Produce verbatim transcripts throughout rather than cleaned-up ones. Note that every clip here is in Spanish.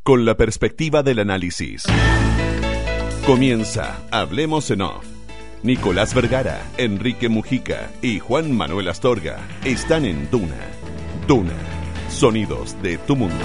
con la perspectiva del análisis. Comienza Hablemos en Off. Nicolás Vergara, Enrique Mujica y Juan Manuel Astorga están en Duna. Duna, sonidos de tu mundo.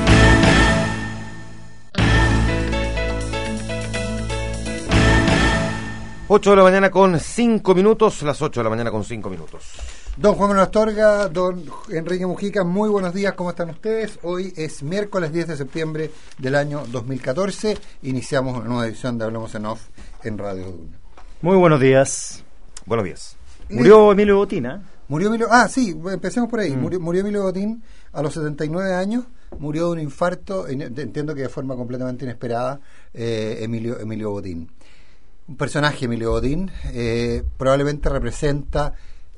ocho de la mañana con cinco minutos, las ocho de la mañana con cinco minutos. Don Juan Manuel Astorga, don Enrique Mujica, muy buenos días, ¿cómo están ustedes? Hoy es miércoles diez de septiembre del año dos mil catorce, iniciamos una nueva edición de Hablemos en Off en Radio Duna. Muy buenos días. Buenos días. Murió Emilio Botín, Murió Emilio, ah sí, empecemos por ahí, Mm. murió, murió Emilio Botín a los setenta y nueve años, murió de un infarto, entiendo que de forma completamente inesperada, eh, Emilio, Emilio Botín. Un personaje, Emilio Botín, eh, probablemente representa...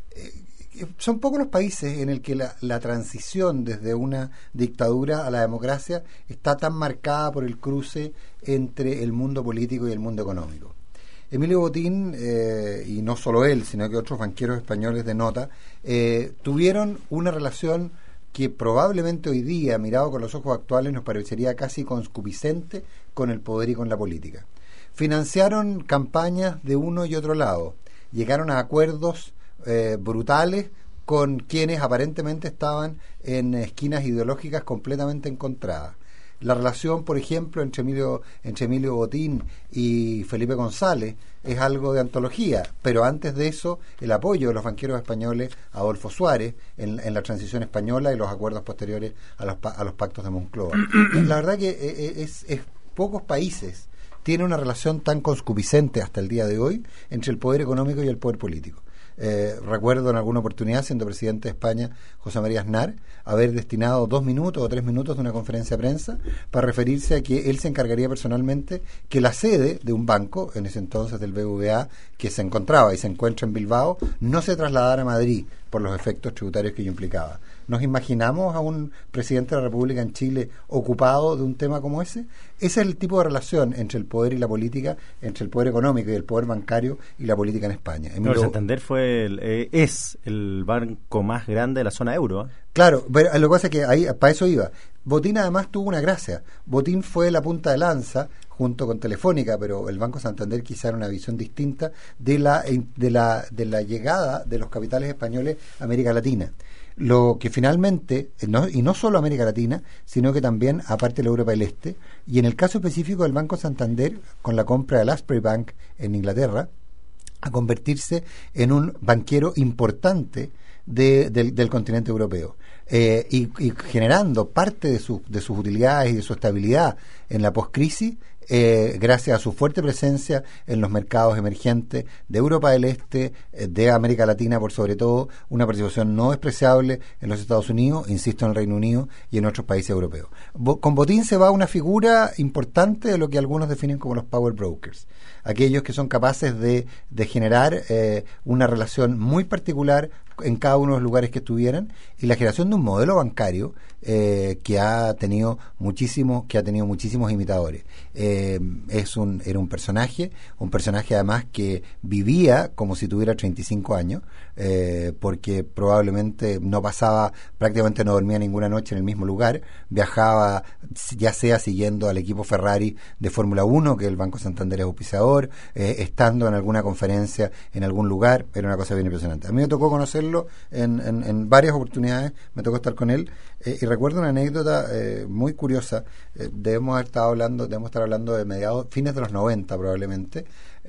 Eh, son pocos los países en el que la, la transición desde una dictadura a la democracia está tan marcada por el cruce entre el mundo político y el mundo económico. Emilio Botín, eh, y no solo él, sino que otros banqueros españoles de nota, eh, tuvieron una relación que probablemente hoy día, mirado con los ojos actuales, nos parecería casi concupiscente con el poder y con la política. Financiaron campañas de uno y otro lado, llegaron a acuerdos eh, brutales con quienes aparentemente estaban en esquinas ideológicas completamente encontradas. La relación, por ejemplo, entre Emilio, entre Emilio Botín y Felipe González es algo de antología, pero antes de eso, el apoyo de los banqueros españoles a Adolfo Suárez en, en la transición española y los acuerdos posteriores a los, a los pactos de Moncloa. La verdad que es, es, es pocos países tiene una relación tan concupiscente hasta el día de hoy entre el poder económico y el poder político. Eh, recuerdo en alguna oportunidad, siendo presidente de España, José María Aznar, haber destinado dos minutos o tres minutos de una conferencia de prensa para referirse a que él se encargaría personalmente que la sede de un banco, en ese entonces del B B V A, que se encontraba y se encuentra en Bilbao, no se trasladara a Madrid por los efectos tributarios que ello implicaba. ¿Nos imaginamos a un presidente de la República en Chile ocupado de un tema como ese? Ese es el tipo de relación entre el poder y la política, entre el poder económico y el poder bancario y la política en España. Emilio... No, Santander fue el, eh, es el banco más grande de la zona euro. ¿eh? Claro, pero lo que pasa es que ahí para eso iba. Botín además tuvo una gracia. Botín fue la punta de lanza junto con Telefónica, pero el Banco Santander quizá era una visión distinta de la de la de la llegada de los capitales españoles a América Latina. Lo que finalmente, no, y no solo a América Latina, sino que también a parte de la Europa del Este, y en el caso específico del Banco Santander, con la compra del Asprey Bank en Inglaterra, a convertirse en un banquero importante de, del, del continente europeo. Eh, y, y generando parte de, su, de sus utilidades y de su estabilidad en la poscrisis, eh, gracias a su fuerte presencia en los mercados emergentes de Europa del Este, eh, de América Latina por sobre todo, una participación no despreciable en los Estados Unidos, insisto, en el Reino Unido y en otros países europeos. Bo- con Botín se va una figura importante de lo que algunos definen como los power brokers, aquellos que son capaces de, de generar eh, una relación muy particular en cada uno de los lugares que estuvieran, y la generación de un modelo bancario eh, que ha tenido muchísimos que ha tenido muchísimos imitadores. Eh, es un era un personaje, un personaje además que vivía como si tuviera treinta y cinco años, eh, porque probablemente no pasaba, prácticamente no dormía ninguna noche en el mismo lugar, viajaba ya sea siguiendo al equipo Ferrari de Fórmula uno, que el Banco Santander es auspiciador, eh, estando en alguna conferencia en algún lugar, era una cosa bien impresionante. A mí me tocó conocer En, en, en varias oportunidades, me tocó estar con él, eh, y recuerdo una anécdota eh, muy curiosa. Eh, debemos haber estado hablando, debemos estar hablando de mediados, fines de los noventa probablemente,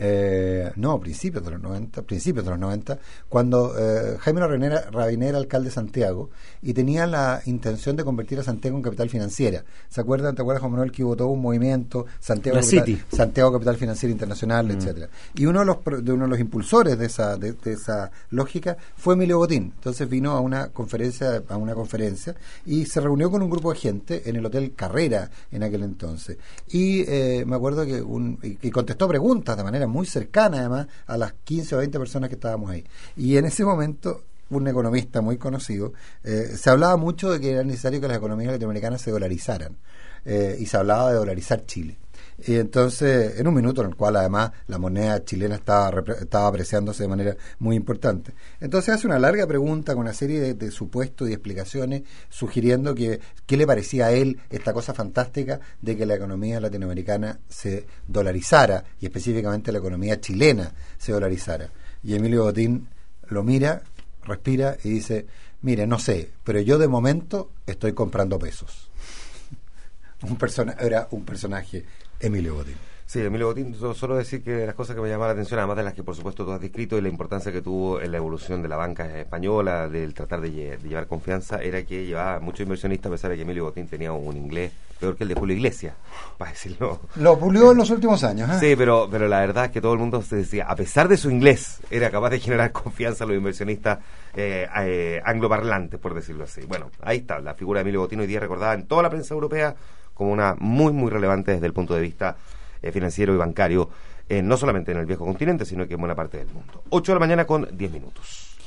eh, no, principios de los noventa, principios de los noventa, cuando eh, Jaime Rabinera, Rabinera era alcalde de Santiago y tenía la intención de convertir a Santiago en capital financiera. ¿Se acuerdan? ¿Te acuerdas, Juan Manuel, que hubo todo un movimiento Santiago, capital, Santiago Capital Financiera Internacional, mm. etcétera? Y uno de los de uno de los impulsores de esa de, de esa lógica fue Emilio Botín. Entonces vino a una conferencia a una conferencia y se reunió con un grupo de gente en el Hotel Carrera en aquel entonces. Y eh, me acuerdo que un y, y contestó preguntas de manera muy cercana además a las quince o veinte personas que estábamos ahí. Y en ese momento un economista muy conocido, eh, se hablaba mucho de que era necesario que las economías latinoamericanas se dolarizaran, eh, y se hablaba de dolarizar Chile. Y entonces, en un minuto en el cual además la moneda chilena estaba, estaba apreciándose de manera muy importante. Entonces hace una larga pregunta con una serie de, de supuestos y explicaciones, sugiriendo que qué le parecía a él esta cosa fantástica de que la economía latinoamericana se dolarizara, y específicamente la economía chilena se dolarizara. Y Emilio Botín lo mira, respira y dice, mire, no sé, pero yo de momento estoy comprando pesos. un persona, era un personaje, Emilio Botín. Sí, Emilio Botín, solo decir que las cosas que me llamaron la atención, además de las que por supuesto tú has descrito y la importancia que tuvo en la evolución de la banca española, del tratar de, lle- de llevar confianza, era que llevaba muchos inversionistas, a pesar de que Emilio Botín tenía un inglés peor que el de Julio Iglesias, para decirlo. Lo pulió en los últimos años, ¿eh? Sí, pero, pero la verdad es que todo el mundo se decía, a pesar de su inglés, era capaz de generar confianza a los inversionistas eh, eh, angloparlantes, por decirlo así. Bueno, ahí está, la figura de Emilio Botín hoy día recordada en toda la prensa europea como una muy, muy relevante desde el punto de vista eh, financiero y bancario, eh, no solamente en el viejo continente, sino que en buena parte del mundo. ocho de la mañana con diez minutos.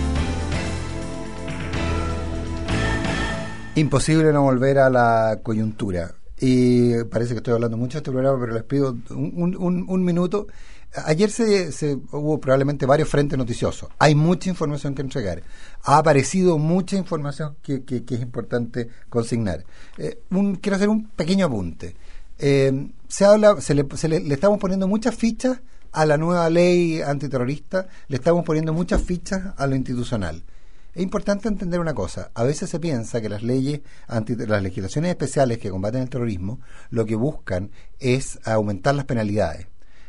Imposible no volver a la coyuntura. Y parece que estoy hablando mucho de este programa, pero les pido un, un, un minuto. Ayer se, se hubo probablemente varios frentes noticiosos. Hay mucha información que entregar. Ha aparecido mucha información que, que, que es importante consignar. Eh, un, quiero hacer un pequeño apunte. Eh, se habla, se, le, se le, le estamos poniendo muchas fichas a la nueva ley antiterrorista, le estamos poniendo muchas fichas a lo institucional. Es importante entender una cosa. A veces se piensa que las leyes, anti, las legislaciones especiales que combaten el terrorismo, lo que buscan es aumentar las penalidades.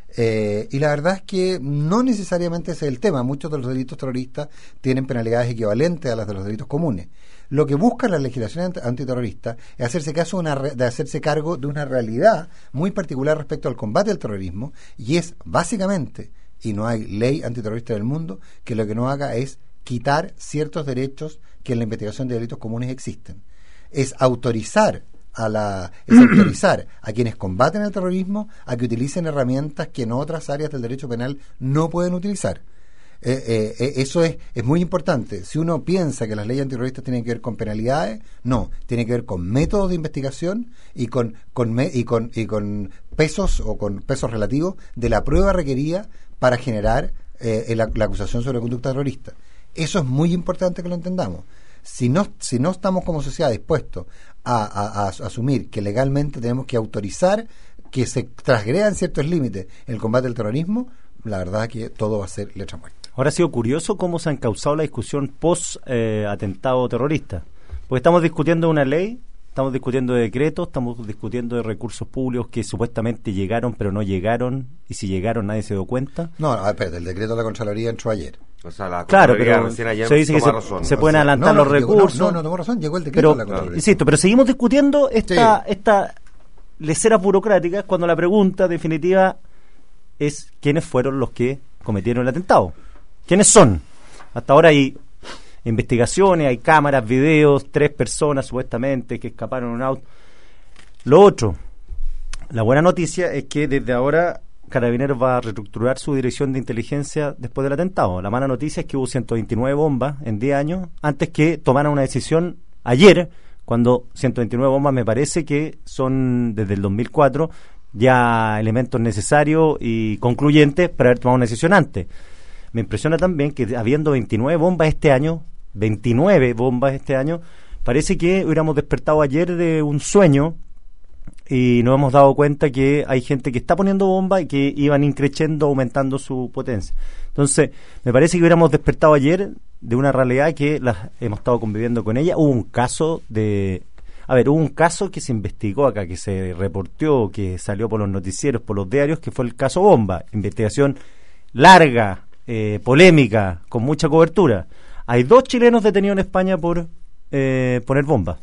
Eh, y la verdad es que no necesariamente ese es el tema. Muchos de los delitos terroristas tienen penalidades equivalentes a las de los delitos comunes. Lo que busca la legislación antiterrorista es hacerse caso de, una, de hacerse cargo de una realidad muy particular respecto al combate al terrorismo, y es básicamente, y no hay ley antiterrorista del mundo que lo que no haga es quitar ciertos derechos que en la investigación de delitos comunes existen. Es autorizar a la es autorizar a quienes combaten el terrorismo a que utilicen herramientas que en otras áreas del derecho penal no pueden utilizar. Eh, eh, eso es, es muy importante. Si uno piensa que las leyes antiterroristas tienen que ver con penalidades, no, tiene que ver con métodos de investigación y con, con me, y con y con pesos o con pesos relativos de la prueba requerida para generar eh, la, la acusación sobre conducta terrorista. Eso es muy importante que lo entendamos. Si no, si no estamos como sociedad dispuestos a, a, a asumir que legalmente tenemos que autorizar que se transgredan ciertos límites en el combate al terrorismo, la verdad es que todo va a ser letra muerta. Ahora ha sido curioso cómo se ha encauzado la discusión post eh, atentado terrorista, porque estamos discutiendo una ley, estamos discutiendo de decretos, estamos discutiendo de recursos públicos que supuestamente llegaron pero no llegaron, y si llegaron nadie se dio cuenta. No, no, espérate, el decreto de la Contraloría entró ayer. O sea, la Claro, pero ayer se dice que se, razón, se ¿no? pueden O sea, adelantar no, no, los llegó, recursos. No, no, no tomó razón, llegó el decreto Pero, de la Contraloría. insisto, pero seguimos discutiendo esta, Sí. esta leceras burocráticas cuando la pregunta definitiva es quiénes fueron los que cometieron el atentado. ¿Quiénes son? Hasta ahora hay investigaciones, hay cámaras, videos, tres personas supuestamente que escaparon en un auto. Lo otro, la buena noticia es que desde ahora Carabineros va a reestructurar su dirección de inteligencia después del atentado. La mala noticia es que hubo ciento veintinueve bombas en diez años antes que tomaran una decisión ayer, cuando ciento veintinueve bombas me parece que son desde el dos mil cuatro ya elementos necesarios y concluyentes para haber tomado una decisión antes. Me impresiona también que habiendo veintinueve bombas este año, veintinueve bombas este año, parece que hubiéramos despertado ayer de un sueño y nos hemos dado cuenta que hay gente que está poniendo bombas y que iban increciendo, aumentando su potencia. Entonces, me parece que hubiéramos despertado ayer de una realidad que las hemos estado conviviendo con ella. Hubo un caso de... A ver, hubo un caso que se investigó acá, que se reportó, que salió por los noticieros, por los diarios, que fue el caso Bomba. Investigación larga, eh, polémica, con mucha cobertura. Hay dos chilenos detenidos en España por eh, poner bombas.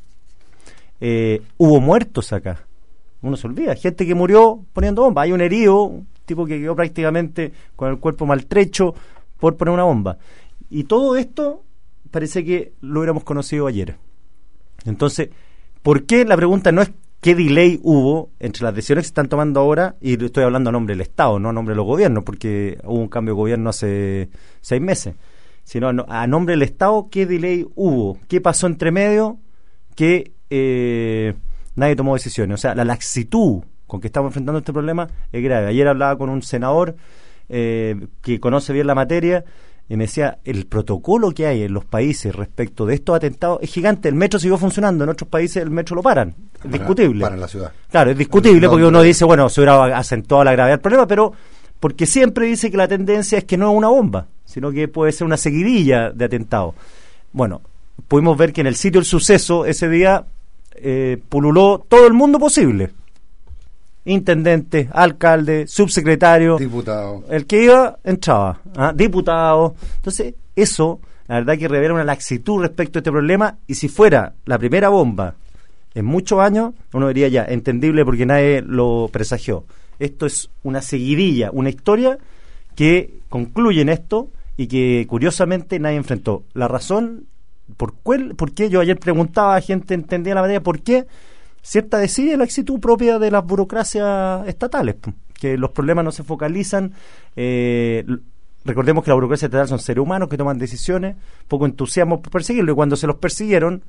Eh, hubo muertos acá. Uno se olvida, gente que murió poniendo bombas. Hay un herido, un tipo que quedó prácticamente con el cuerpo maltrecho por poner una bomba. Y todo esto parece que lo hubiéramos conocido ayer. Entonces, ¿por qué? La pregunta no es qué delay hubo entre las decisiones que se están tomando ahora, y estoy hablando a nombre del Estado, no a nombre de los gobiernos, porque hubo un cambio de gobierno hace seis meses, sino a nombre del Estado, ¿qué delay hubo? ¿Qué pasó entre medio? Que eh, nadie tomó decisiones. O sea, la laxitud con que estamos enfrentando este problema es grave. Ayer hablaba con un senador eh, que conoce bien la materia y me decía, el protocolo que hay en los países respecto de estos atentados es gigante. El metro siguió funcionando, en otros países el metro lo paran, es Para- discutible. para la ciudad. Claro, es discutible No, porque no, uno no. dice, bueno, se hubiera acentuado la gravedad del problema, pero porque siempre dice que la tendencia es que no es una bomba, sino que puede ser una seguidilla de atentados. Bueno, pudimos ver que en el sitio del suceso ese día eh, pululó todo el mundo posible. Intendente, alcalde, subsecretario, Diputado. el que iba, entraba, ¿ah? Diputado. Entonces, eso, la verdad que revela una laxitud respecto a este problema, y si fuera la primera bomba en muchos años, uno diría ya, entendible porque nadie lo presagió. Esto es una seguidilla, una historia que concluye en esto y que curiosamente nadie enfrentó. La razón, por, cuál, por qué, yo ayer preguntaba a gente entendía la materia, ¿por qué cierta decide la actitud propia de las burocracias estatales? Que los problemas no se focalizan. Eh, recordemos que la burocracia estatal son seres humanos que toman decisiones, poco entusiasmo por perseguirlo, y cuando se los persiguieron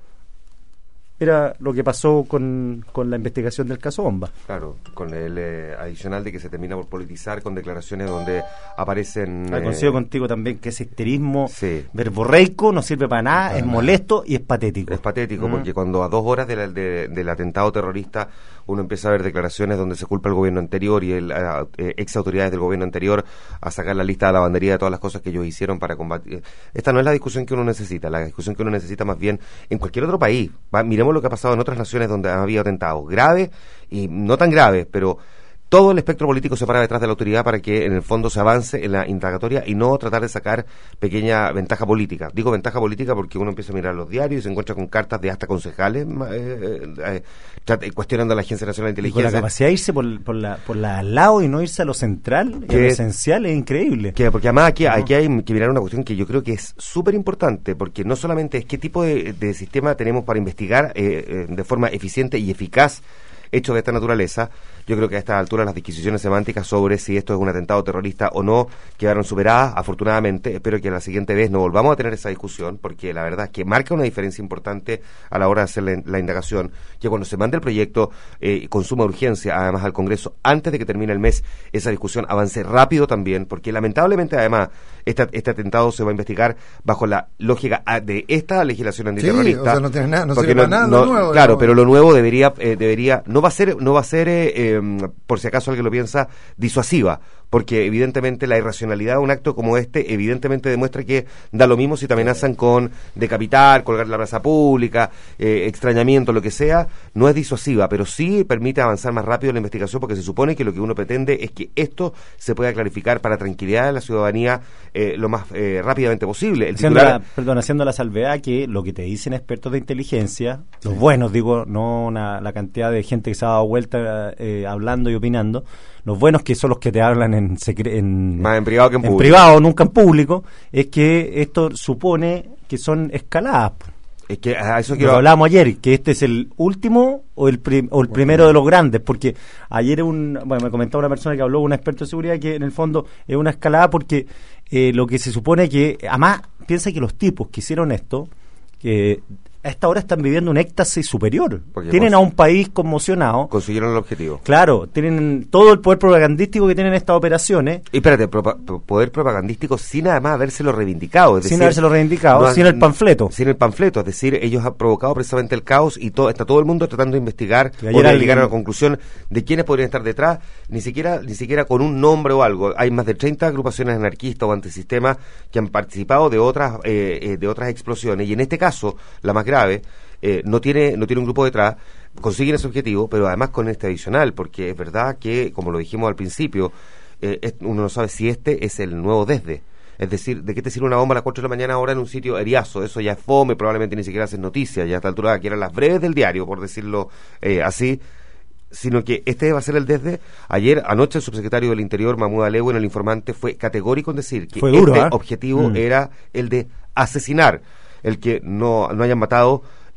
era lo que pasó con, con la investigación del caso Bomba. Claro, con el eh, adicional de que se termina por politizar con declaraciones donde aparecen... Ah, eh, coincido contigo también que ese histerismo Sí. verborreico no sirve para nada, Para es nada. molesto y es patético. Es patético, Mm. porque cuando a dos horas de la- de- del atentado terrorista uno empieza a ver declaraciones donde se culpa al gobierno anterior y el, a- eh, ex autoridades del gobierno anterior a sacar la lista de lavandería de todas las cosas que ellos hicieron para combatir. Esta no es la discusión que uno necesita, la discusión que uno necesita más bien en cualquier otro país. Va, miremos lo que ha pasado en otras naciones donde ha habido atentados graves y no tan graves, pero todo el espectro político se para detrás de la autoridad para que en el fondo se avance en la indagatoria y no tratar de sacar pequeña ventaja política. Digo ventaja política porque uno empieza a mirar los diarios y se encuentra con cartas de hasta concejales ma- eh, eh, eh, cuestionando a la Agencia Nacional de Y con la Inteligencia. capacidad de irse por, por la por la al lado y no irse a lo central, a lo Que- esencial, es increíble. Que, porque además aquí, Ujú. aquí hay que mirar una cuestión que yo creo que es súper importante, porque no solamente es qué tipo de, de sistema tenemos para investigar eh, eh, de forma eficiente y eficaz hechos de esta naturaleza. Yo creo que a esta altura las disquisiciones semánticas sobre si esto es un atentado terrorista o no quedaron superadas, afortunadamente. Espero que la siguiente vez no volvamos a tener esa discusión, porque la verdad es que marca una diferencia importante a la hora de hacer la, la indagación, que cuando se mande el proyecto eh, con suma urgencia, además al Congreso, antes de que termine el mes, esa discusión avance rápido también, porque lamentablemente además este, este atentado se va a investigar bajo la lógica ah, de esta legislación antiterrorista. Sí, o sea, no tiene nada, no porque sirve para nada lo nuevo, Claro, ¿no? pero lo nuevo debería, eh, debería, no va a ser, no va a ser, eh, eh, por si acaso alguien lo piensa, disuasiva, porque evidentemente la irracionalidad de un acto como este, evidentemente demuestra que da lo mismo si te amenazan con decapitar, colgar la plaza pública, eh, extrañamiento, lo que sea, no es disuasiva, pero sí permite avanzar más rápido en la investigación, porque se supone que lo que uno pretende es que esto se pueda clarificar para tranquilidad de la ciudadanía eh, lo más eh, rápidamente posible. El Haciendo titular- la, perdón, haciendo la salvedad que lo que te dicen expertos de inteligencia, los buenos, digo, no una, la cantidad de gente que se ha dado vuelta eh, hablando y opinando, los buenos que son los que te hablan en, secre- en, Más en privado que en en público. privado, nunca en público, es que esto supone que son escaladas. Es que a eso Lo quiero... que hablábamos ayer, que este es el último o el, prim- o el primero de los grandes, porque ayer un, bueno, me comentaba una persona que habló, un experto de seguridad, que en el fondo es una escalada porque eh, lo que se supone que, además, piensa que los tipos que hicieron esto, que a esta hora están viviendo un éxtasis superior. Porque Tienen cons- a un país conmocionado. consiguieron el objetivo. Claro, tienen todo el poder propagandístico que tienen estas operaciones, Y espérate, propa- pro- poder propagandístico sin además habérselo reivindicado. Es sin decir, habérselo reivindicado, no ha- sin el panfleto. Sin el panfleto, es decir, ellos han provocado precisamente el caos y todo, está todo el mundo tratando de investigar Y o ayer de alguien- llegar a la conclusión de quiénes podrían estar detrás, ni siquiera ni siquiera con un nombre o algo. Hay más de treinta agrupaciones anarquistas o antisistemas que han participado de otras eh, eh, de otras explosiones, y en este caso, la más grave, eh, no tiene no tiene un grupo detrás, consiguen ese objetivo, pero además con este adicional, porque es verdad que, como lo dijimos al principio, eh, es- uno no sabe si este es el nuevo desde. Es decir, ¿de qué te sirve una bomba a las cuatro de la mañana ahora en un sitio eriazo? Eso ya es fome, probablemente ni siquiera hacen noticias, ya a esta altura que eran las breves del diario, por decirlo eh, así, sino que este va a ser el desde. Ayer, anoche, el subsecretario del Interior, Mahmoud Alewi, en El Informante, fue categórico en decir que Fue duro, este ¿eh? objetivo Mm. era el de asesinar, el que no, no hayan matado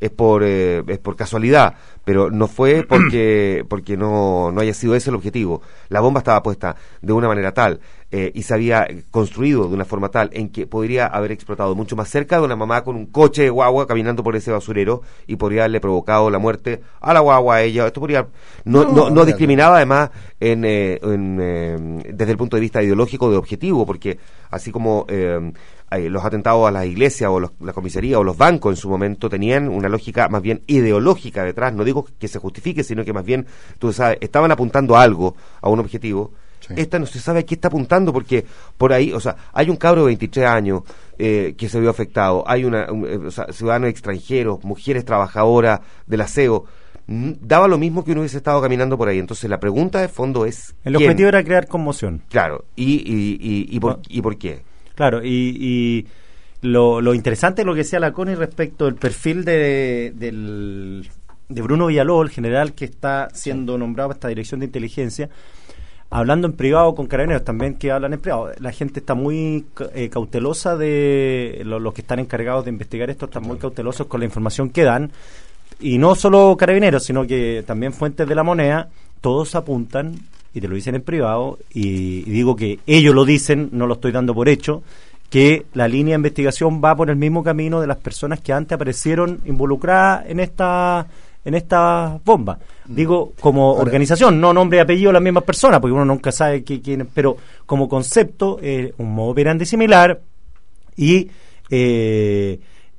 es por eh, es por casualidad, pero no fue porque porque no, no haya sido ese el objetivo. La bomba estaba puesta de una manera tal eh, y se había construido de una forma tal en que podría haber explotado mucho más cerca de una mamá con un coche de guagua caminando por ese basurero y podría haberle provocado la muerte a la guagua, a ella. Esto podría no, no, no, no discriminaba además en, eh, en eh, desde el punto de vista ideológico de objetivo, porque así como eh, los atentados a las iglesias o los, la comisaría o los bancos en su momento tenían una lógica más bien ideológica detrás, no digo que se justifique, sino que más bien, tú sabes, estaban apuntando a algo, a un objetivo. Sí. Esta no se sabe a qué está apuntando, porque por ahí, o sea, hay un cabro de veintitrés años eh, que se vio afectado, hay una un, eh, o sea, ciudadanos extranjeros, mujeres trabajadoras del aseo, daba lo mismo que uno hubiese estado caminando por ahí. Entonces la pregunta de fondo es el ¿quién? Objetivo era crear conmoción. Claro, y, y, y, y, por, ¿y por qué? Claro, y, y lo, lo interesante es lo que decía la Connie respecto del perfil de, del, de Bruno Villalobos, el general que está siendo nombrado para esta dirección de inteligencia, hablando en privado con carabineros también que hablan en privado. La gente está muy eh, cautelosa de lo, los que están encargados de investigar esto, están muy cautelosos con la información que dan, y no solo carabineros, sino que también fuentes de La Moneda, todos apuntan, y te lo dicen en privado, y, y digo que ellos lo dicen, no lo estoy dando por hecho, que la línea de investigación va por el mismo camino de las personas que antes aparecieron involucradas en esta en esta bomba. Digo, como Ahora, organización, no nombre y apellido de las mismas personas, porque uno nunca sabe quién, pero como concepto, eh, un modo operandi similar, y eh,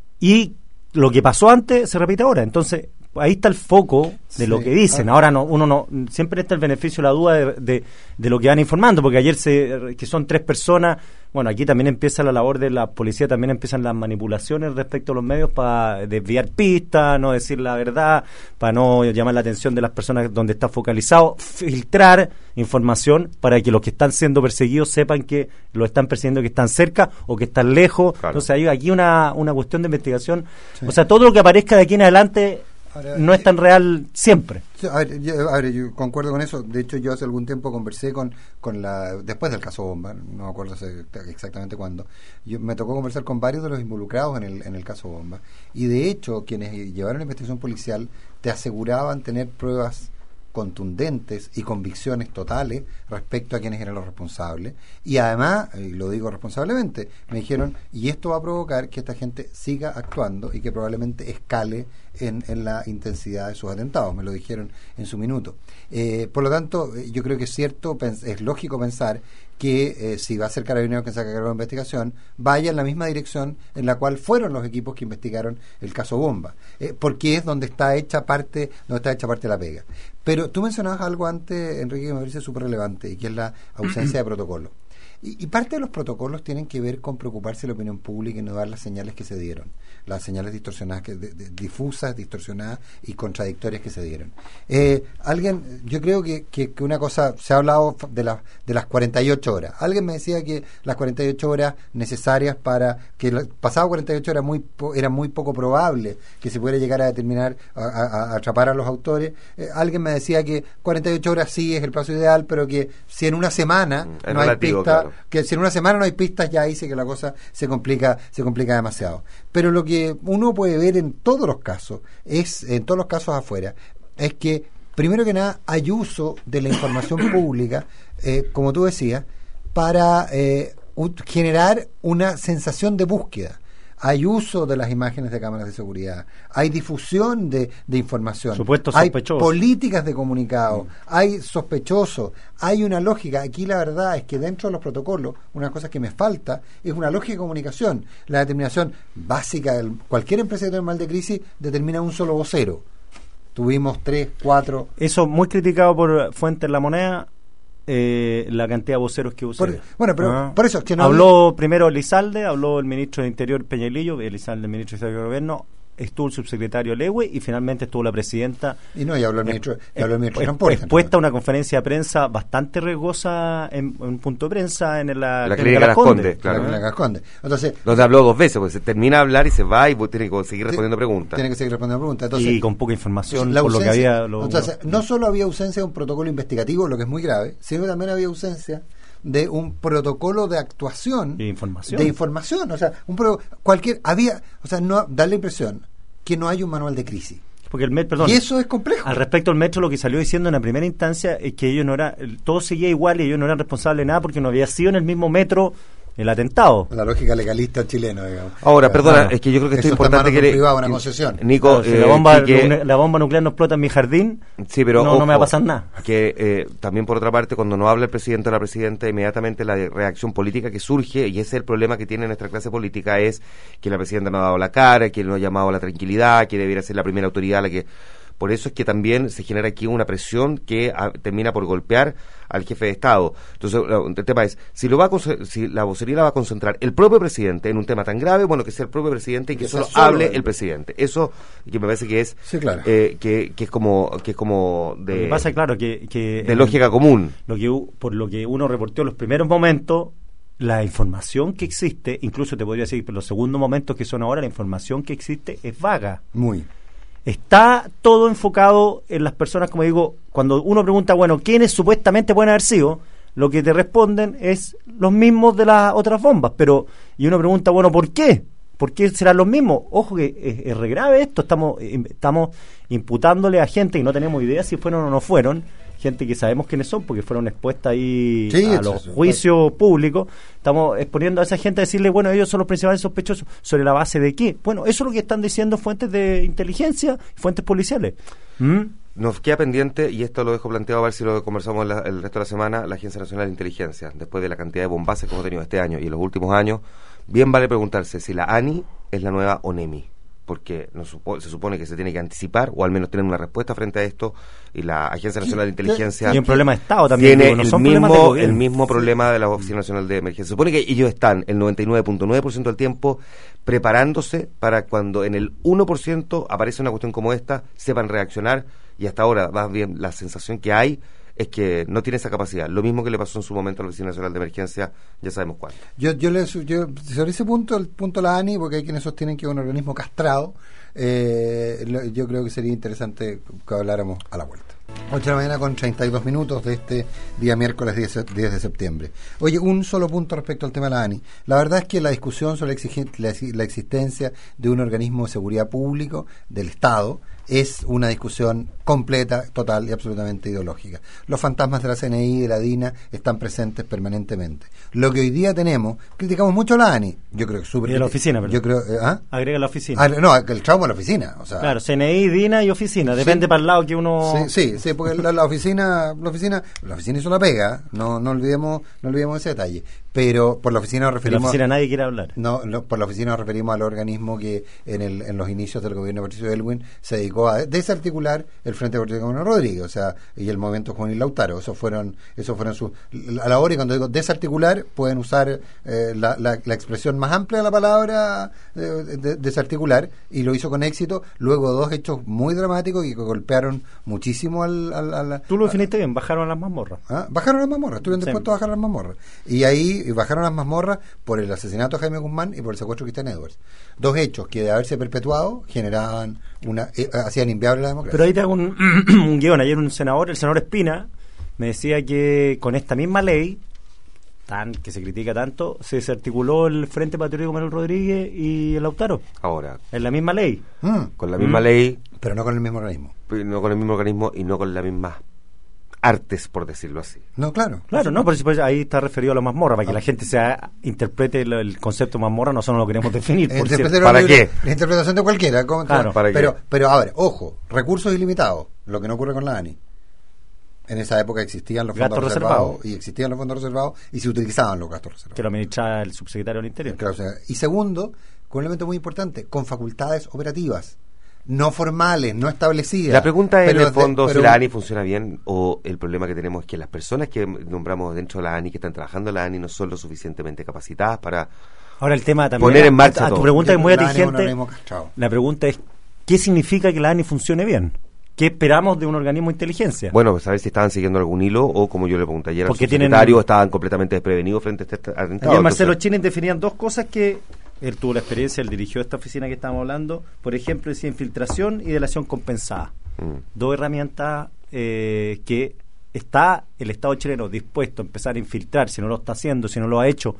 y lo que pasó antes se repite ahora. Entonces, ahí está el foco de sí, lo que dicen. Ahora no, uno no, siempre está el beneficio de la duda de, de, de lo que van informando, porque ayer se, que son tres personas, bueno, aquí también empieza la labor de la policía, también empiezan las manipulaciones respecto a los medios para desviar pistas, no decir la verdad, para no llamar la atención de las personas donde está focalizado, filtrar información para que los que están siendo perseguidos sepan que lo están persiguiendo, que están cerca o que están lejos. Claro. Entonces hay aquí una, una cuestión de investigación. Sí. O sea, todo lo que aparezca de aquí en adelante Ahora, no es tan real siempre. A ver, yo, a ver, yo concuerdo con eso. De hecho, yo hace algún tiempo conversé con, con la... Después del caso Bomba, no me acuerdo exactamente cuándo, yo, me tocó conversar con varios de los involucrados en el, en el caso Bomba. Y de hecho, quienes llevaron la investigación policial te aseguraban tener pruebas contundentes y convicciones totales respecto a quienes eran los responsables, y además, y lo digo responsablemente, me dijeron, y esto va a provocar que esta gente siga actuando y que probablemente escale en, en la intensidad de sus atentados, me lo dijeron en su minuto. Eh, por lo tanto, yo creo que es cierto, es lógico pensar que eh, si va a ser Carabineros que se haga cargo de la investigación, vaya en la misma dirección en la cual fueron los equipos que investigaron el caso Bomba, eh, porque es donde está hecha parte, donde está hecha parte de la pega. Pero tú mencionabas algo antes, Enrique, que me parece súper relevante, y que es la ausencia de protocolo. Y, y parte de los protocolos tienen que ver con preocuparse de la opinión pública y no dar las señales que se dieron, las señales distorsionadas, que, de, de, difusas, distorsionadas y contradictorias que se dieron. Eh, alguien, yo creo que, que, que una cosa, se ha hablado de, la, de las cuarenta y ocho horas. Alguien me decía que las cuarenta y ocho horas necesarias para, que la, pasado cuarenta y ocho horas muy po, era muy poco probable que se pudiera llegar a determinar, a, a, a atrapar a los autores. Eh, alguien me decía que cuarenta y ocho horas sí es el plazo ideal, pero que si en una semana mm, no hay pista, claro. que si en una semana no hay pistas, ya dice que la cosa se complica, se complica demasiado. Pero lo que uno puede ver en todos los casos, es en todos los casos afuera, es que primero que nada hay uso de la información pública, eh, como tú decías, para eh, generar una sensación de búsqueda. Hay uso de las imágenes de cámaras de seguridad, hay difusión de, de información, hay políticas de comunicado, mm. hay sospechosos, hay una lógica. Aquí la verdad es que dentro de los protocolos, una cosa que me falta es una lógica de comunicación. La determinación básica de cualquier empresa que tiene mal de crisis determina un solo vocero. Tuvimos tres, cuatro... Eso muy criticado por Fuentes La Moneda. Eh, la cantidad de voceros que usé. Por, bueno, pero ah. por eso es que no habló había... primero Elizalde, habló el ministro de Interior Peñalillo, Elizalde, el ministro de Interior del Gobierno, estuvo el subsecretario Lewe y finalmente estuvo la presidenta. Y no, y habló el ministro, y habló el ministro de Transporte. Expuesta a una conferencia de prensa bastante riesgosa en, en un punto de prensa en la, la clínica Las Condes, claro. La clínica Las Condes. Entonces, donde habló dos veces, porque se termina de hablar y se va y tiene que seguir respondiendo preguntas. Tiene que seguir respondiendo preguntas. Entonces, y con poca información, por lo que había. Lo, entonces, no solo había ausencia de un protocolo investigativo, lo que es muy grave, sino que también había ausencia de un protocolo de actuación de información de información o sea un pro, cualquier había o sea no da la impresión que no hay un manual de crisis. Porque el Met, perdón, y eso es complejo. Al respecto al Metro, lo que salió diciendo en la primera instancia es que ellos no era, todo seguía igual y ellos no eran responsables de nada porque no había sido en el mismo metro el atentado. La lógica legalista chilena, digamos. Ahora, perdona, Claro. es que yo creo que esto es Eso está importante en manos de que... un privado, una concesión. Nico, Claro, si eh, la, bomba, que- nu- la bomba nuclear no explota en mi jardín, Sí, pero no, no me va a ojo, pasar nada. Que eh, también por otra parte, cuando no habla el presidente o la presidenta, inmediatamente la de- reacción política que surge, y ese es el problema que tiene nuestra clase política, es que la presidenta no ha dado la cara, que no ha llamado a la tranquilidad, que debiera ser la primera autoridad a la que... Por eso es que también se genera aquí una presión que a, termina por golpear al jefe de Estado. Entonces, lo, el tema es, si lo va a, conce- si la vocería la va a concentrar el propio presidente en un tema tan grave, bueno, que sea el propio presidente y que, Que solo, sea solo hable él. el presidente. Eso que me parece que es Sí, claro. eh, que, que es como que es como Lo de, que pasa, claro, que, que de en- lógica común. lo que u- por lo que uno reportó en los primeros momentos, la información que existe, incluso te podría decir, por los segundos momentos que son ahora, la información que existe es vaga. Muy. Está todo enfocado en las personas, como digo, cuando uno pregunta, bueno, ¿quiénes supuestamente pueden haber sido? Lo que te responden es los mismos de las otras bombas, pero y uno pregunta, bueno, ¿por qué? ¿Por qué serán los mismos? Ojo que es, es re grave esto, estamos eh, estamos imputándole a gente que no tenemos idea si fueron o no fueron, gente que sabemos quiénes son porque fueron expuestas ahí Sí, a eso, los eso, juicios públicos. Estamos exponiendo a esa gente a decirle, bueno, ellos son los principales sospechosos. ¿Sobre la base de qué? Bueno, eso es lo que están diciendo fuentes de inteligencia, fuentes policiales. ¿Mm? Nos queda pendiente, y esto lo dejo planteado a ver si lo conversamos la- el resto de la semana, la Agencia Nacional de Inteligencia, después de la cantidad de bombazos que hemos tenido este año y en los últimos años, bien vale preguntarse si la ANI es la nueva ONEMI, porque nos supo- se supone que se tiene que anticipar, o al menos tener una respuesta frente a esto, y la Agencia Nacional de Inteligencia Y un problema de Estado también. tiene digo, no el, son problemas de mismo, gobierno. el mismo problema de la Oficina Nacional de Emergencia. Se supone que ellos están el noventa y nueve punto nueve por ciento del tiempo preparándose para cuando en el uno por ciento aparece una cuestión como esta, sepan reaccionar, y hasta ahora, más bien, la sensación que hay es que no tiene esa capacidad. Lo mismo que le pasó en su momento a la Oficina Nacional de Emergencia, ya sabemos cuándo. Yo, yo, le, su- yo sobre ese punto, el punto de la ANI, porque hay quienes sostienen que es un organismo castrado, eh, lo- yo creo que sería interesante que habláramos a la vuelta. ocho de la mañana con treinta y dos minutos de este día miércoles diez, diez de septiembre. Oye, un solo punto respecto al tema de la ANI. La verdad es que la discusión sobre la, exigen- la, exi- la existencia de un organismo de seguridad público del Estado es una discusión completa, total y absolutamente ideológica. Los fantasmas de la C N I y de la DINA están presentes permanentemente. Lo que hoy día tenemos, criticamos mucho a la ANI, yo creo que súper... Y a la oficina, perdón. Yo creo, eh, ¿ah? Agrega la oficina. Ah, no, el trauma a la oficina, o sea... Claro, C N I, DINA y oficina. Depende Sí. para el lado que uno... Sí, sí, sí, porque la, la oficina, la oficina, la oficina hizo la pega, no, no olvidemos, no olvidemos ese detalle. Pero por la oficina nos De la referimos, oficina nadie quiere hablar. no, no, por la oficina nos referimos al organismo que en, el, en los inicios del gobierno de Patricio Elwin se dedicó a desarticular el Frente Patriótico Manuel Rodríguez, o sea, y el Movimiento Juvenil Lautaro. Esos fueron, esos fueron sus, a la hora, y cuando digo desarticular, pueden usar eh, la, la, la expresión más amplia de la palabra eh, de- desarticular, y lo hizo con éxito, luego de dos hechos muy dramáticos y que golpearon muchísimo al, al, al- Tú lo definiste bien, bajaron a las mazmorras. ¿Ah? Bajaron las mazmorras, estuvieron Sí. dispuestos a bajar las mazmorras. Y ahí y bajaron las mazmorras por el asesinato de Jaime Guzmán y por el secuestro de Cristian Edwards. Dos hechos que de haberse perpetuado generaban una eh, hacían inviable la democracia. Pero ahí te hago un, un guión. Ayer un senador, el senador Espina, me decía que con esta misma ley, tan que se critica tanto, se desarticuló el Frente Patriótico Manuel Rodríguez y el Lautaro. Ahora, En la misma ley. Mm, con la misma Mm. ley, pero no con el mismo organismo. no con el mismo organismo y no con las mismas artes, por decirlo así. No, claro. Claro, no, por eso pues, ahí está referido a la mazmorra, para que Ah. la gente se interprete el, el concepto mazmorra, nosotros no lo queremos definir. Por Interprete cierto. lo ¿Para libre- qué? La interpretación de cualquiera. como- Claro, ¿para qué? pero, pero ahora, ojo, recursos ilimitados, lo que no ocurre con la ANI. En esa época existían los fondos Gastos reservados, reservados. y existían los fondos reservados y se utilizaban los gastos reservados. Que lo administra el subsecretario del Interior. Claro, o sea, y segundo, con un elemento muy importante, con facultades operativas, no formales, no establecidas. La pregunta es, en pero el de- fondo, pero- si la ANI funciona bien, o el problema que tenemos es que las personas que nombramos dentro de la ANI, que están trabajando en la ANI, no son lo suficientemente capacitadas para... Ahora el tema también... Poner en marcha a, a tu todo. pregunta es muy La ANI es un atingente. organismo castrado. La pregunta es, ¿qué significa que la ANI funcione bien? ¿Qué esperamos de un organismo de inteligencia? Bueno, pues saber si estaban siguiendo algún hilo, o como yo le pregunté ayer al Porque tienen- subsecretario, estaban completamente desprevenidos frente a este atentado. Ayer Marcelo Entonces, Chinen definían dos cosas que él tuvo la experiencia, él dirigió esta oficina que estábamos hablando, por ejemplo, decía infiltración y delación compensada. Mm. Dos herramientas eh, que está el Estado chileno dispuesto a empezar a infiltrar, si no lo está haciendo, si no lo ha hecho,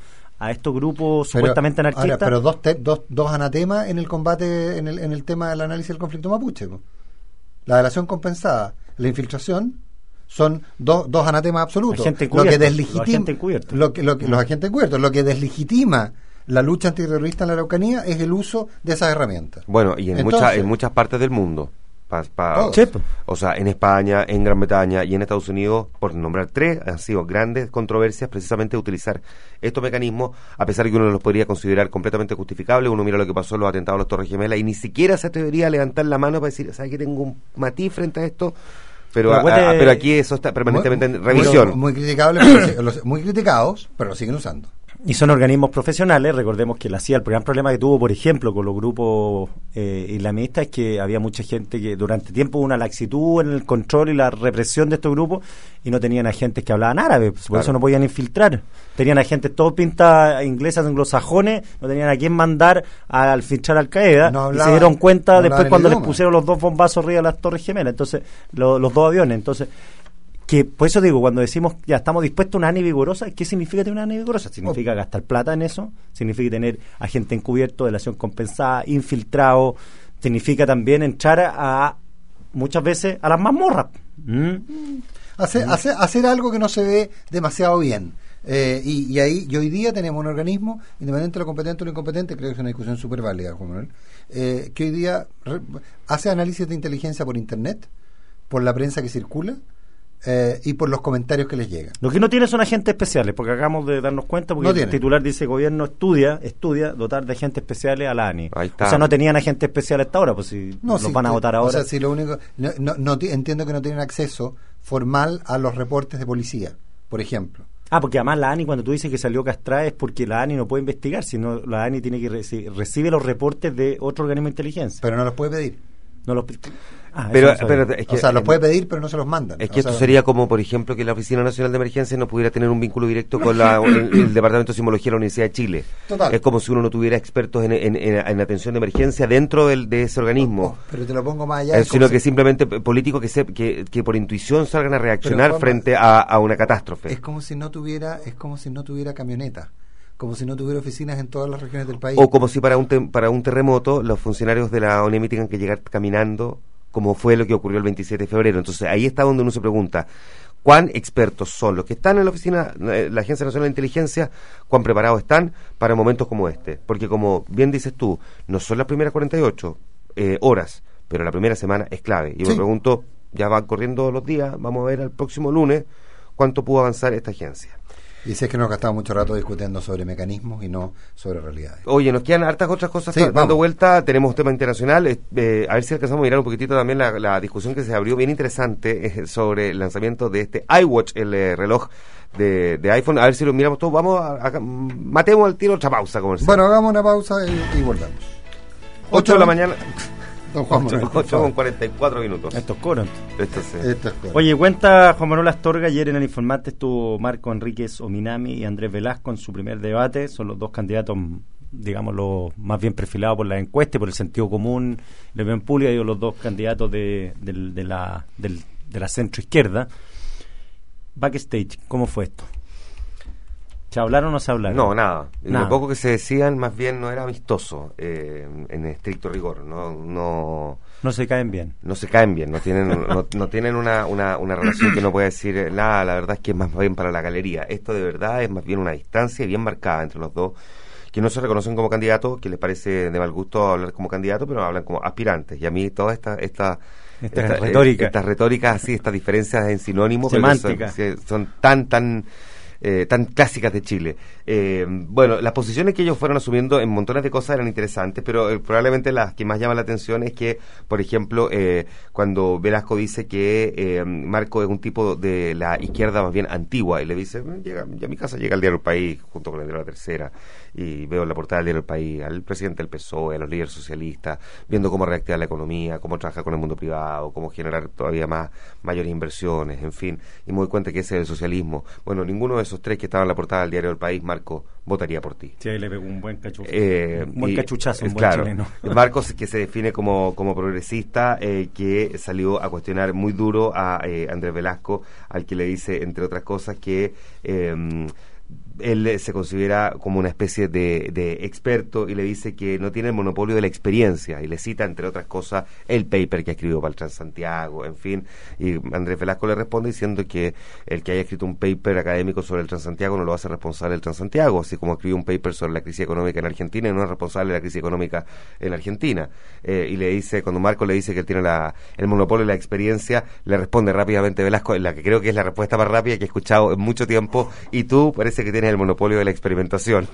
a estos grupos Pero, supuestamente anarquistas. Ahora, pero dos, te, dos, dos anatemas en el combate, en el, en el tema del análisis del conflicto mapuche. Po. La delación compensada, la infiltración, son dos, dos anatemas absolutos. Lo que deslegitima, los agentes encubiertos. Lo que, lo que, los agentes encubiertos. Lo que deslegitima la lucha antiterrorista en la Araucanía es el uso de esas herramientas. Bueno, y en, Entonces, mucha, en muchas partes del mundo. Pa, pa, oh. O sea, en España, en Gran Bretaña y en Estados Unidos, por nombrar tres, han sido grandes controversias precisamente de utilizar estos mecanismos, a pesar de que uno los podría considerar completamente justificables. Uno mira lo que pasó en los atentados a las Torres Gemelas y ni siquiera se atrevería a levantar la mano para decir, ¿sabes que tengo un matiz frente a esto? Pero, pero, a, a, pero aquí eso está permanentemente muy, en revisión. Muy, muy criticable, pero, los, muy criticados, pero lo siguen usando. Y son organismos profesionales. Recordemos que la C I A, el gran problema que tuvo, por ejemplo, con los grupos eh, islamistas, es que había mucha gente que durante tiempo hubo una laxitud en el control y la represión de estos grupos y no tenían agentes que hablaban árabe, por claro. eso no podían infiltrar. Tenían agentes todos pintas inglesas, anglosajones, no tenían a quién mandar a, al filtrar Al Qaeda no hablaban, y se dieron cuenta no después cuando les pusieron los dos bombazos arriba de las Torres Gemelas, entonces lo, los dos aviones. Entonces, que por eso digo, cuando decimos ya estamos dispuestos a una A N I vigorosa, ¿qué significa tener una A N I vigorosa? Significa oh. gastar plata en eso, significa tener agente encubierto, delación compensada, infiltrado, significa también entrar a, a muchas veces a las mazmorras. ¿Mm? Hacer, ¿Mm? hacer, hacer algo que no se ve demasiado bien. Eh, y, y ahí y hoy día tenemos un organismo, independiente de lo competente o lo incompetente, creo que es una discusión súper válida, Juan Manuel, eh, que hoy día re, hace análisis de inteligencia por internet, por la prensa que circula, Eh, y por los comentarios que les llegan. Lo que no tiene son agentes especiales, porque acabamos de darnos cuenta, porque no el titular dice: gobierno estudia estudia dotar de agentes especiales a la A N I. O sea, no tenían agentes especiales hasta ahora, pues si no, los sí, van a votar ahora. O sea, si lo único no, no, no entiendo que no tienen acceso formal a los reportes de policía, por ejemplo. Ah, porque además la A N I, cuando tú dices que salió castrada, es porque la A N I no puede investigar, sino la A N I tiene que reci- recibe los reportes de otro organismo de inteligencia. Pero no los puede pedir. No los ah, pero, no pero es que, o sea, los puede pedir, pero no se los mandan. Es que o esto sea, sería como, por ejemplo, que la Oficina Nacional de Emergencia no pudiera tener un vínculo directo con la, el, el Departamento de Sismología de la Universidad de Chile. Total. Es como si uno no tuviera expertos en, en, en, en atención de emergencia dentro del, de ese organismo. Oh, pero te lo pongo más allá. Eh, sino que si... simplemente políticos que, se, que que por intuición salgan a reaccionar pero, frente a, a una catástrofe. Es como si no tuviera, es como si no tuviera camioneta. Como si no tuviera oficinas en todas las regiones del país. O como si para un te, para un terremoto los funcionarios de la O N E M I tengan que llegar caminando, como fue lo que ocurrió el veintisiete de febrero. Entonces ahí está donde uno se pregunta, ¿cuán expertos son los que están en la oficina, la Agencia Nacional de Inteligencia, cuán preparados están para momentos como este? Porque como bien dices tú, no son las primeras cuarenta y ocho eh, horas, pero la primera semana es clave. Y sí. me pregunto, ya van corriendo los días, vamos a ver al próximo lunes cuánto pudo avanzar esta agencia. Y si es que nos gastamos mucho rato discutiendo sobre mecanismos y no sobre realidades. Oye, nos quedan hartas otras cosas sí, dando vamos. vuelta. Tenemos tema internacional. Eh, a ver si alcanzamos a mirar un poquitito también la, la discusión que se abrió bien interesante eh, sobre el lanzamiento de este iWatch, el eh, reloj de, de iPhone. A ver si lo miramos todo. Vamos a, a matemos al tiro otra pausa comercial. Bueno, hagamos una pausa y, y volvemos. ocho de la mañana. Don Juan Manuel, ocho con cuarenta y cuatro minutos. Estos coros. Esto sí. Esto es Oye, cuenta Juan Manuel Astorga, ayer en el Informante estuvo Marco Enríquez Ominami y Andrés Velasco en su primer debate. Son los dos candidatos, digamos, los más bien perfilados por la encuesta y por el sentido común, la opinión pública, digo, los dos candidatos de, de, de la del, de la centro izquierda. Backstage, ¿cómo fue esto? ¿Se hablaron o no se hablaron? No, nada. nada. Lo poco que se decían más bien no era amistoso, eh, en estricto rigor. No, no, no se caen bien. No se caen bien, no tienen, no, no tienen una, una, una relación que no pueda decir nada. La verdad es que es más bien para la galería. Esto de verdad es más bien una distancia bien marcada entre los dos, que no se reconocen como candidatos, que les parece de mal gusto hablar como candidatos, pero hablan como aspirantes. Y a mí toda esta... esta Esta, esta retórica. Eh, estas retóricas, así, estas diferencias en sinónimos, semánticas, son, son tan, tan... Eh, tan clásicas de Chile. Eh, bueno, las posiciones que ellos fueron asumiendo en montones de cosas eran interesantes, pero eh, probablemente las que más llaman la atención es que, por ejemplo, eh, cuando Velasco dice que eh, Marco es un tipo de la izquierda más bien antigua, y le dice, llega, ya a mi casa llega el diario El País, junto con el diario La Tercera, y veo en la portada del diario El País al presidente del P S O E, a los líderes socialistas, viendo cómo reactivar la economía, cómo trabajar con el mundo privado, cómo generar todavía más mayores inversiones, en fin, y me doy cuenta que ese es el socialismo. Bueno, ninguno de esos tres que estaban en la portada del diario El País, Marco, votaría por ti. Sí, ahí le pegó un buen cachuchazo. Eh, un buen y, cachuchazo, un buen claro, chileno. Marcos, que se define como, como progresista, eh, que salió a cuestionar muy duro a eh, Andrés Velasco, al que le dice, entre otras cosas, que... Eh, él eh, se considera como una especie de, de experto y le dice que no tiene el monopolio de la experiencia y le cita, entre otras cosas, el paper que escribió para el Transantiago, en fin, y Andrés Velasco le responde diciendo que el que haya escrito un paper académico sobre el Transantiago no lo hace responsable del Transantiago, así como escribió un paper sobre la crisis económica en Argentina y no es responsable de la crisis económica en Argentina. Eh, y le dice, cuando Marco le dice que él tiene la, el monopolio de la experiencia, le responde rápidamente Velasco, en la que creo que es la respuesta más rápida que he escuchado en mucho tiempo, y tú parece que tienes el monopolio de la experimentación.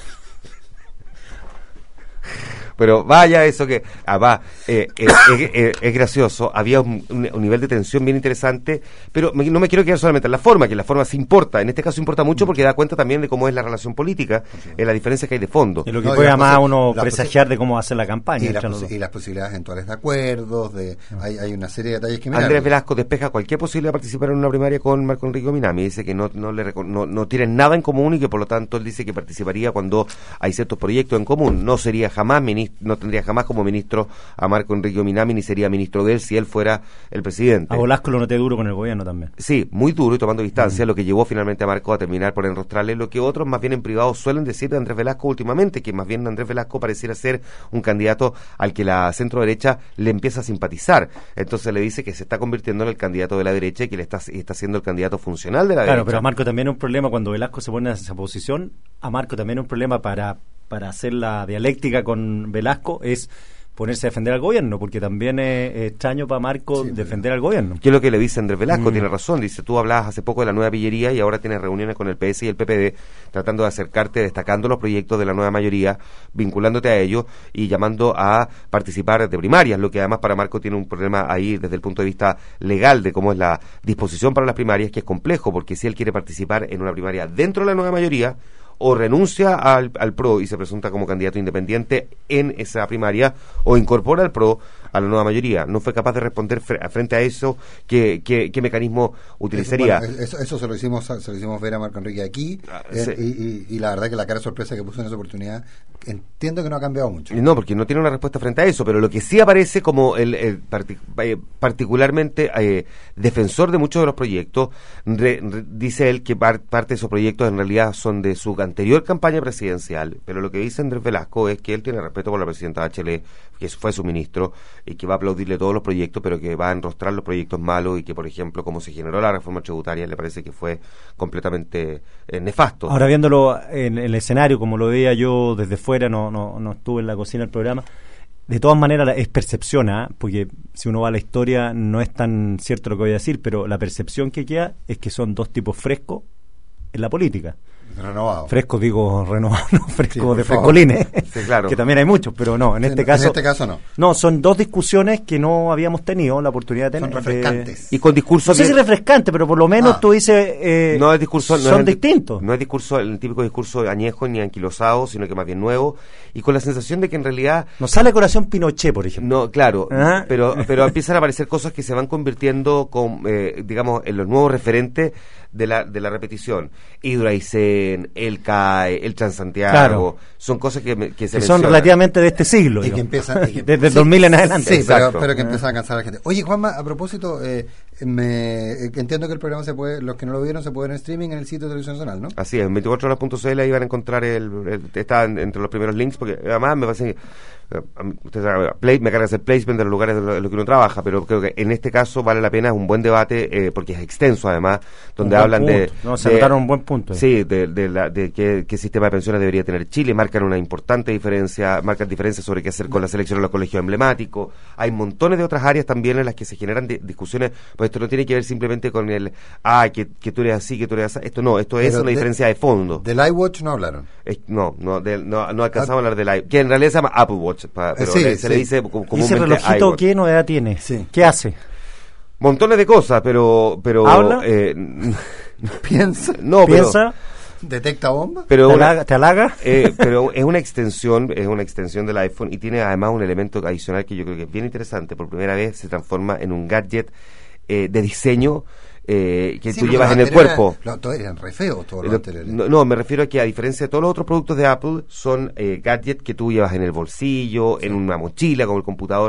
Pero vaya eso que, ah, va, eh, eh, eh, eh, es gracioso, había un, un, un nivel de tensión bien interesante, pero me, no me quiero quedar solamente en la forma, que la forma sí importa, en este caso importa mucho porque da cuenta también de cómo es la relación política, eh, la diferencia que hay de fondo. Y lo que No, puede y las más posi- uno las presagiar de cómo va a ser la campaña. Y, las entre los posi- dos. y las posibilidades eventuales de acuerdos, de hay, hay una serie de detalles que mirar. Andrés Velasco despeja cualquier posibilidad de participar en una primaria con Marco Enrique Minami, dice que no no, le reco- no no tienen nada en común y que por lo tanto él dice que participaría cuando hay ciertos proyectos en común, no sería jamás ministro, no tendría jamás como ministro a Marco Enrique Minami ni sería ministro de él si él fuera el presidente. A Velasco lo noté duro con el gobierno también. Sí, muy duro y tomando distancia, uh-huh. Lo que llevó finalmente a Marco a terminar por enrostrarle lo que otros más bien en privado suelen decir de Andrés Velasco últimamente, que más bien Andrés Velasco pareciera ser un candidato al que la centro derecha le empieza a simpatizar. Entonces le dice que se está convirtiendo en el candidato de la derecha y que le está, está siendo el candidato funcional de la claro, derecha. Claro, pero a Marco también es un problema cuando Velasco se pone en esa posición, a Marco también es un problema para, para hacer la dialéctica con Velasco, es ponerse a defender al gobierno, porque también es, es extraño para Marco sí, defender al gobierno. ¿Qué es lo que le dice Andrés Velasco? Mm. Tiene razón, dice, tú hablabas hace poco de la nueva pillería y ahora tienes reuniones con el P S y el P P D tratando de acercarte, destacando los proyectos de la nueva mayoría, vinculándote a ellos y llamando a participar de primarias, lo que además para Marco tiene un problema ahí desde el punto de vista legal de cómo es la disposición para las primarias, que es complejo, porque si él quiere participar en una primaria dentro de la nueva mayoría, o renuncia al, al P R O y se presenta como candidato independiente en esa primaria, o incorpora al P R O a la nueva mayoría. No fue capaz de responder fre- frente a eso qué, qué, qué mecanismo utilizaría. Eso, bueno, eso, eso se lo hicimos se lo hicimos ver a Marco Enrique aquí, ah, eh, sí. y, y, y la verdad que la cara de sorpresa que puso en esa oportunidad, entiendo que no ha cambiado mucho. No, porque no tiene una respuesta frente a eso, pero lo que sí aparece como el, el partic- eh, particularmente eh, defensor de muchos de los proyectos, re, re, dice él que par, parte de esos proyectos en realidad son de su anterior campaña presidencial, pero lo que dice Andrés Velasco es que él tiene respeto por la presidenta Bachelet, que fue su ministro, y que va a aplaudirle todos los proyectos, pero que va a enrostrar los proyectos malos y que, por ejemplo, como se generó la reforma tributaria, le parece que fue completamente eh, nefasto. Ahora, viéndolo en, en el escenario, como lo veía yo desde fuera, no, no, no estuve en la cocina del programa, de todas maneras es percepción, ¿eh? Porque si uno va a la historia no es tan cierto lo que voy a decir, pero la percepción que queda es que son dos tipos frescos en la política. Renovado. Frescos, digo, renovados, no frescos Sí, de favor. frescolines, Sí, claro. que también hay muchos, pero no, en Sí, este en caso... este caso no. No, son dos discusiones que no habíamos tenido la oportunidad de Son tener. refrescantes. Y con discurso No sé que- si refrescante, pero por lo menos Ah. tú dices... Eh, no es discurso, no son es el- distintos. No es discurso, el típico discurso añejo ni anquilosado, sino que más bien nuevo, y con la sensación de que en realidad Nos sale corazón Pinochet, por ejemplo. no, claro, Ajá. pero pero empiezan a aparecer cosas que se van convirtiendo con, eh, digamos, en los nuevos referentes de la de la repetición. Hidroaicén, el C A E, el Transantiago, Claro. son cosas que, me- que se que son mencionan. relativamente de este siglo. Y que digamos. empiezan, y que- Desde el sí, dos mil en adelante. Sí, pero, Exacto. pero que empiezan a cansar a la gente. Oye, Juanma, a propósito, eh, me eh, entiendo que el programa se puede, los que no lo vieron se puede ver en streaming en el sitio de Televisión Nacional, ¿no? Así es, en veinticuatro horas punto c l ahí van a encontrar el, el está en- entre los primeros links, porque además me parece que eh, a mí- usted sabe, play, me carga de hacer placement de los lugares de lo, de lo que uno trabaja, pero creo que en este caso vale la pena, es un buen debate, eh, porque es extenso además, donde Un buen hablan de, punto. No, se de- anotaron un buen punto ahí. sí, de, de, la, de qué, qué sistema de pensiones debería tener Chile, marcan una importante diferencia, marcan diferencias sobre qué hacer con la selección de los colegios emblemáticos, hay montones de otras áreas también en las que se generan di- discusiones, pues esto no tiene que ver simplemente con el, ah, que, que tú eres así, que tú eres así, esto no, esto es Pero una de- diferencia de fondo. Del iWatch no hablaron. Es- no, no, del- no, no alcanzamos a hablar del iPhone, que en realidad se llama Apple Watch, pa- pero sí, le- se le sí. dice co- ¿Y ese comúnmente relojito iWatch. qué novedad tiene? Sí. ¿Qué hace? Montones de cosas, pero... pero ¿Habla? eh, Piensa, no, pero... ¿Piensa? detecta bomba. pero ¿Te una- halaga? ¿Te halaga? eh, pero es una extensión, es una extensión del iPhone y tiene además un elemento adicional que yo creo que es bien interesante. Por primera vez se transforma en un gadget eh, de diseño eh, que Sí, tú porque llevas los en el anteriores cuerpo. eran- los- todos eran re feos todos los Lo- anteriores. No, no, me refiero a que a diferencia de todos los otros productos de Apple, son eh, gadgets que tú llevas en el bolsillo, en una mochila, como el computador.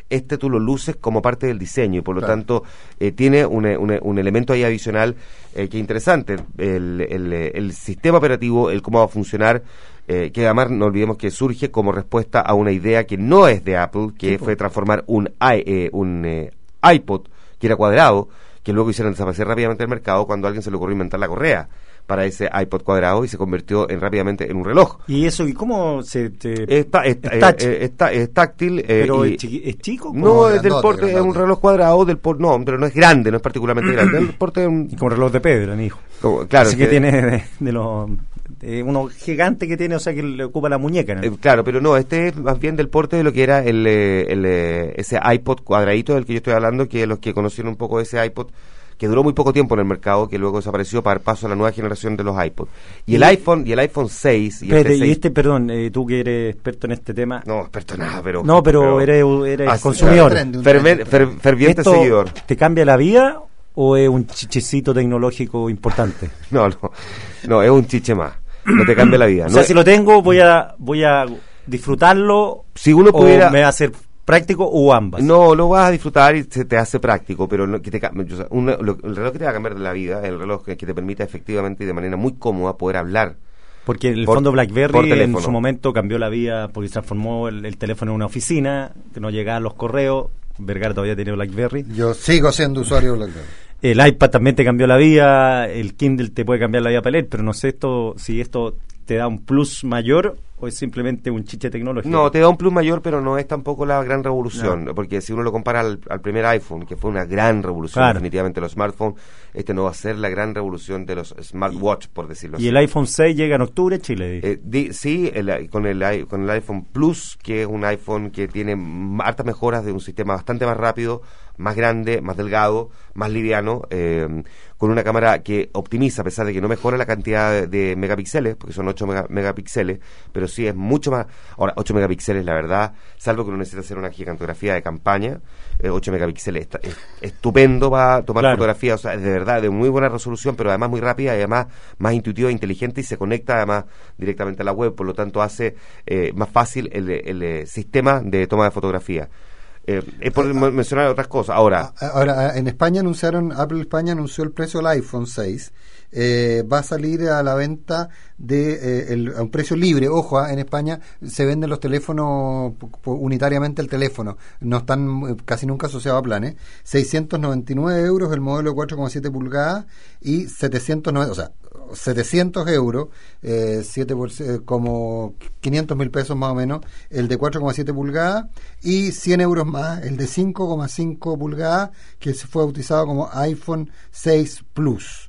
este tú lo luces como parte del diseño y por lo Claro. tanto eh, tiene un, un, un elemento ahí adicional eh, que es interesante, el, el, el sistema operativo, el cómo va a funcionar, eh, que además no olvidemos que surge como respuesta a una idea que no es de Apple, que Sí, fue po. transformar un, i- eh, un eh, iPod que era cuadrado, que luego hicieron desaparecer rápidamente el mercado cuando a alguien se le ocurrió inventar la correa para ese iPod cuadrado y se convirtió en rápidamente en un reloj. ¿Y eso y cómo se te, Está, está, es touch? eh, eh, está- es táctil. eh, pero y- es, chiqui- es chico? no, como es del grandote, porte, es un grandote. reloj cuadrado, del por, no, pero no es grande, no es particularmente grande. El porte es un, Y como reloj de pedra, mi hijo. como- claro, Ese es que tiene de, de los de uno gigante que tiene, o sea que le ocupa la muñeca, ¿no? eh, claro, pero no, este es más bien del porte de lo que era el, eh, el, eh, ese iPod cuadradito del que yo estoy hablando, que los que conocieron un poco ese iPod, que duró muy poco tiempo en el mercado, que luego desapareció para dar paso a la nueva generación de los iPod. Y el Y- iPhone, y el iPhone seis, y Espérate, este y seis, este, perdón, eh, tú que eres experto en este tema. no, experto en nada, pero... No, pero eres, eres Ah, sí, consumidor. claro, un ferven- trend. fer- ferviente ¿Esto seguidor. te cambia la vida o es un chichecito tecnológico importante? No, no, no, es un chiche más. No te cambia la vida. O No sea, es- si lo tengo, voy a voy a disfrutarlo Si uno pudiera- o me va a hacer práctico o ambas. No, lo vas a disfrutar y se te hace práctico, pero no, que te, cam- o sea, un- lo- el reloj que te va a cambiar de la vida, el reloj que, que te permita efectivamente y de manera muy cómoda poder hablar. Porque el Por- fondo por BlackBerry en teléfono. su momento cambió la vida porque transformó el, el teléfono en una oficina, que no llegaban los correos. Vergara todavía tiene BlackBerry. Yo sigo siendo usuario de BlackBerry. El iPad también te cambió la vida, el Kindle te puede cambiar la vida para leer, pero no sé esto si esto te da un plus mayor o es simplemente un chiche tecnológico. No, te da un plus mayor, pero no es tampoco la gran revolución, No. porque si uno lo compara al, al primer iPhone, que fue una gran revolución, Claro. definitivamente los smartphones, este no va a ser la gran revolución de los smartwatch, por decirlo así. Y el iPhone seis llega en octubre a Chile. dice. Eh, di- sí, el- con, el, i- con el iPhone Plus, que es un iPhone que tiene m- hartas mejoras de un sistema bastante más rápido, más grande, más delgado, más liviano, eh, con una cámara que optimiza, a pesar de que no mejora la cantidad de, de megapíxeles, porque son ocho mega- megapíxeles, pero sí es mucho más. Ahora, ocho megapíxeles, la verdad, salvo que uno necesita hacer una gigantografía de campaña, eh, ocho megapíxeles está- es estupendo para tomar Claro. fotografías, o sea, es de verdad de muy buena resolución, pero además muy rápida y además más intuitiva e inteligente y se conecta además directamente a la web, por lo tanto hace eh, más fácil el, el, eh, sistema de toma de fotografía. Eh, es por men- mencionar otras cosas. Ahora, A- Ahora, en España anunciaron, Apple España anunció el precio del iPhone seis. Eh, va a salir a la venta de eh, el- a un precio libre. Ojo, ah, en España se venden los teléfonos pu- pu- unitariamente el teléfono, no están eh, casi nunca asociados a planes. seiscientos noventa y nueve euros el modelo de cuatro coma siete pulgadas y setecientos noventa, o sea, setecientos euros, eh, siete por, eh, como quinientos mil pesos más o menos, el de cuatro coma siete pulgadas y cien euros más el de cinco coma cinco pulgadas, que se fue bautizado como iPhone seis Plus.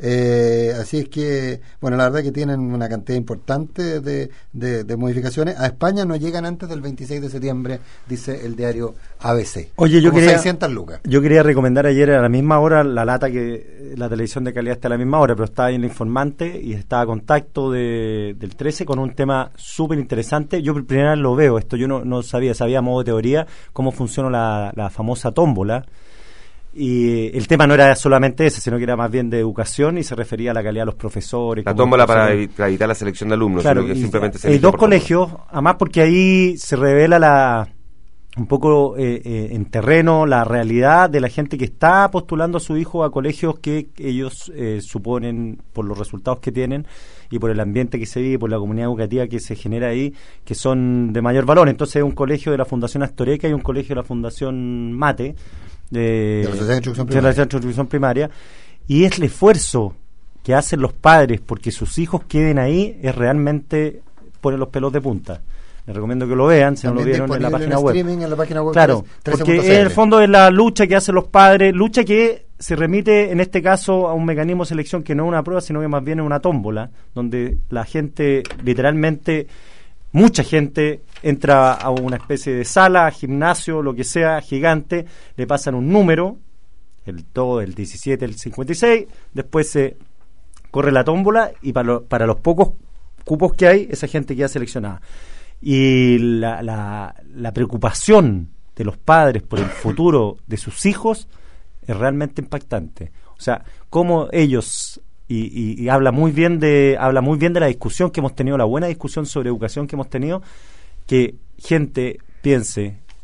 Eh, así es que, bueno, la verdad que tienen una cantidad importante de, de, de modificaciones. A España no llegan antes del veintiséis de septiembre, dice el diario A B C. Oye, yo Como quería- seiscientas lucas. Yo quería recomendar ayer a la misma hora la lata que la televisión de calidad está a la misma hora, pero estaba ahí en el informante y estaba a contacto de, del trece con un tema súper interesante. Yo por primera vez lo veo, esto yo no, no sabía, sabía a modo de teoría cómo funciona la, la famosa tómbola. Y el tema no era solamente ese, sino que era más bien de educación y se refería a la calidad de los profesores. la cómo tómbola para, funciona. evi- para evitar la selección de alumnos, Claro, sino que y simplemente se hay elige dos por colegios, además porque ahí se revela la un poco eh, eh, en terreno la realidad de la gente que está postulando a su hijo a colegios que ellos eh, suponen por los resultados que tienen y por el ambiente que se vive, por la comunidad educativa que se genera ahí, que son de mayor valor. Entonces hay un colegio de la Fundación Astoreca y un colegio de la Fundación Mate, de, De la Sociedad de Instrucción de la Primaria. Sociedad de Instrucción Primaria, y es el esfuerzo que hacen los padres porque sus hijos queden ahí es realmente poner los pelos de punta. Les recomiendo que lo vean, si no lo También vieron en la disponible página web. streaming en la página web. Claro, trece porque punto c l. en el fondo es la lucha que hacen los padres, lucha que se remite en este caso a un mecanismo de selección que no es una prueba, sino que más bien es una tómbola, donde la gente, literalmente, mucha gente entra a una especie de sala, gimnasio, lo que sea, gigante, le pasan un número, el todo, el diecisiete, el cincuenta y seis, después se corre la tómbola y para, lo- para los pocos cupos que hay, esa gente queda seleccionada. Y la, la, la preocupación de los padres por el futuro de sus hijos es realmente impactante. O sea, cómo ellos y, y, y habla muy bien de habla muy bien de la discusión que hemos tenido, la buena discusión sobre educación que hemos tenido, que gente piense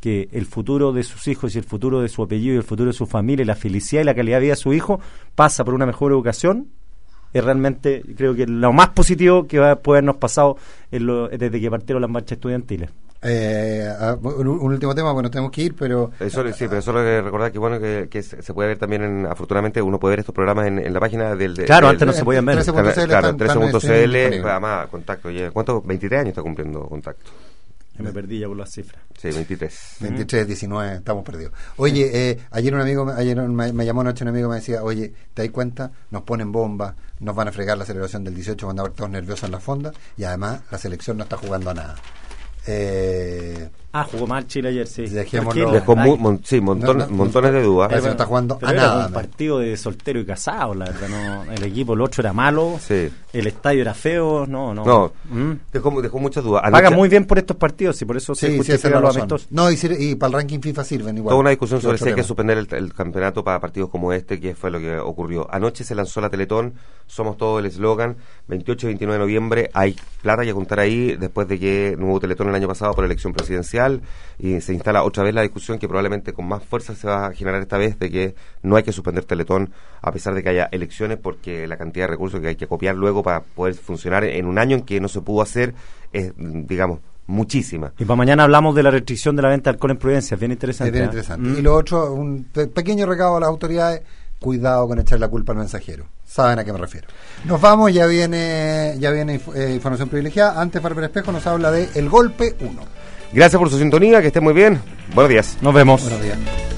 que el futuro de sus hijos y el futuro de su apellido y el futuro de su familia y la felicidad y la calidad de vida de su hijo pasa por una mejor educación, es realmente, creo que lo más positivo que va a poder habernos pasado en lo, desde que partieron las marchas estudiantiles. Eh, un, un último tema, bueno, tenemos que ir, pero... Eso, sí, pero solo que recordar que bueno que, que se puede ver también, en, afortunadamente, uno puede ver estos programas en, en la página del... De, claro, del, antes no se podían ver. Claro, trece punto c l, además, Contacto. ¿Cuántos? veintitrés años está cumpliendo Contacto. Me perdí ya por las cifras. Sí, veintitrés. veintitrés, diecinueve, estamos perdidos. Oye, eh, ayer un amigo, ayer me, me llamó anoche un amigo y me decía, oye, ¿te das cuenta? Nos ponen bombas, nos van a fregar la celebración del dieciocho, van a ver todos nerviosos en la fonda, y además la selección no está jugando a nada. Eh... Ah, jugó mal Chile ayer, sí. Dejémoslo. Dejó mu mon, sí, montón, no, no, montones de dudas. Parece que no está jugando pero a era nada. un partido de soltero y casado, la verdad. No, el equipo, el ocho era malo, sí. El estadio era feo, no, no. No, ¿Mm? dejó, dejó muchas dudas. Paga muy bien por estos partidos y por eso sí, se justifican los amistosos. No, y, y para el ranking FIFA sirven igual. Toda una discusión sobre si hay tema. que suspender el, el campeonato para partidos como este, que fue lo que ocurrió. Anoche se lanzó la Teletón, somos todos el eslogan, veintiocho y veintinueve de noviembre, hay plata que contar ahí, después de que no hubo Teletón el año pasado por elección presidencial, y se instala otra vez la discusión que probablemente con más fuerza se va a generar esta vez, de que no hay que suspender Teletón a pesar de que haya elecciones, porque la cantidad de recursos que hay que copiar luego para poder funcionar en un año en que no se pudo hacer es, digamos, muchísima. Y para mañana hablamos de la restricción de la venta de alcohol en Providencia, es bien interesante. Es bien ¿eh? interesante. Mm. Y lo otro, un pe pequeño recado a las autoridades, cuidado con echar la culpa al mensajero. Saben a qué me refiero. Nos vamos, ya viene ya viene eh, información privilegiada. Antes, Bárbara Espejo nos habla de El Golpe uno. Gracias por su sintonía, que esté muy bien. Buenos días. Nos vemos. Buenos días.